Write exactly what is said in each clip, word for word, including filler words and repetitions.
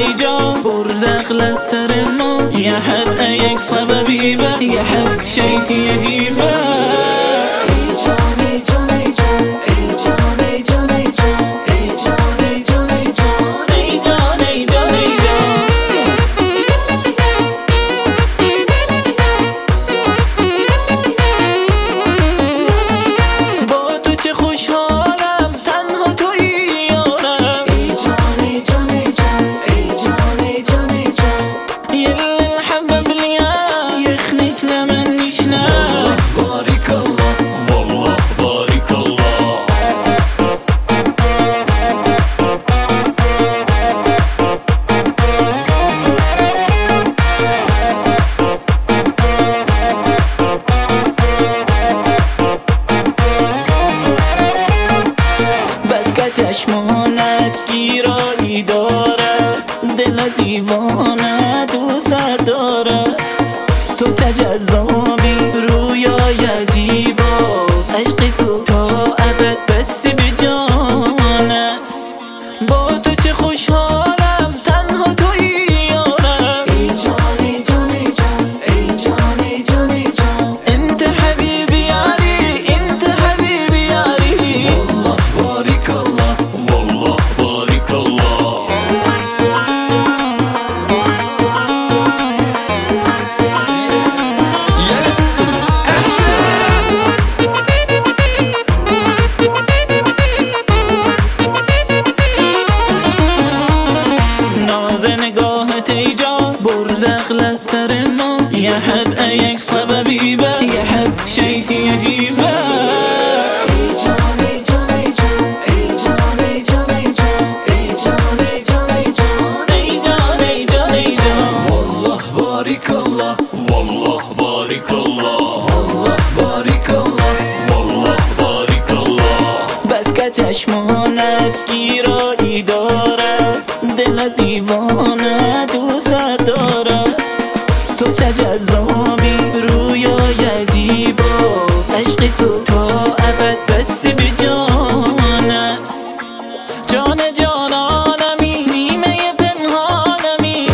ای جان برد عقل از سر ما یه حد یک سببی به یه حد شیطی عجیبه چشمانت گیرایی داره دل دیوانه دوست داره تو تجذابی رویای زیبا عشق تو تا ابد بستی به جان است با تو چه خوشحالم تنها تویی یارم ای جان ای جان ای جان ای جان ای جان ای جان انت حبیبی یاری انت حبیبی یاری والله بارک الله والله بارك الله ناز نگاهت ای جان برد عقل از سر ما یه حد یک سببی به یه حد شیطی عجیبه والله بارك الله والله بارك الله والله بارك الله بس که چشمانت گیرایی داره دل دیوانه دوست داره تو تجذابی رویای زیبا عشق تو تا ابد بستی به جان است جان جانانمی نیمه پنهانمی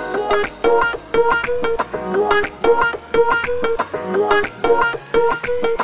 What?